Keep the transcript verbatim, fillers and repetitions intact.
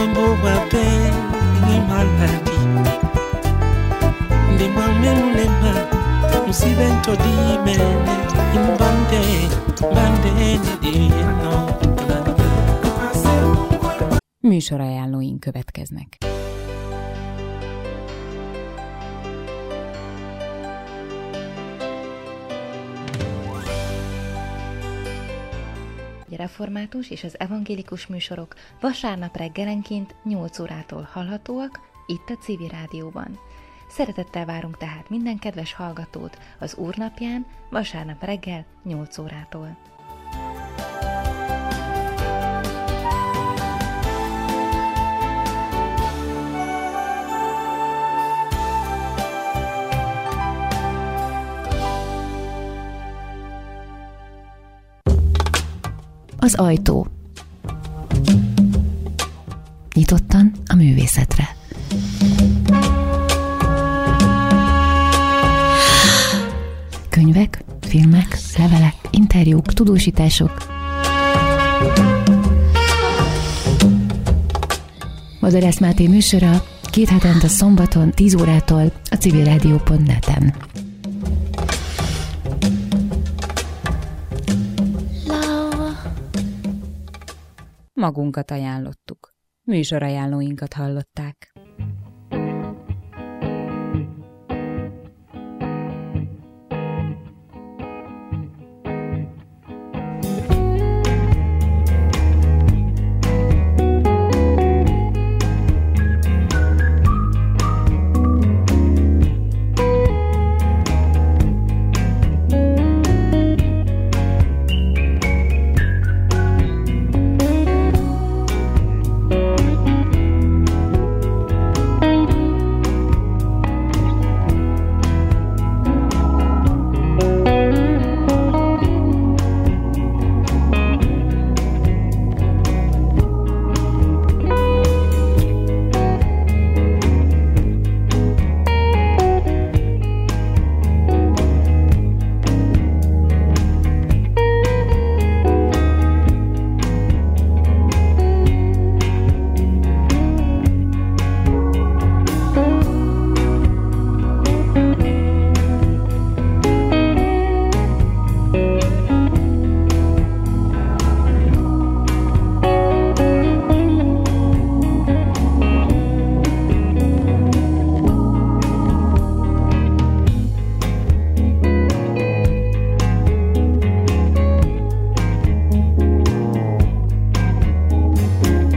mambo wape ni maladi ndi mwamemulema musibento di mene imbande bande dino. Műsorajánlóink következnek. Református és az evangélikus műsorok vasárnap reggelenként nyolc órától hallhatóak itt a Civil Rádióban. Szeretettel várunk tehát minden kedves hallgatót az Úrnapján vasárnap reggel nyolc órától. Az ajtó. Nyitottan a művészetre. Könyvek, filmek, levelek, interjúk, tudósítások. Bodarász Máté műsora két hetente szombaton tíz órától a civilrádió pont net-en. Magunkat ajánlottuk. Műsorajánlóinkat hallották.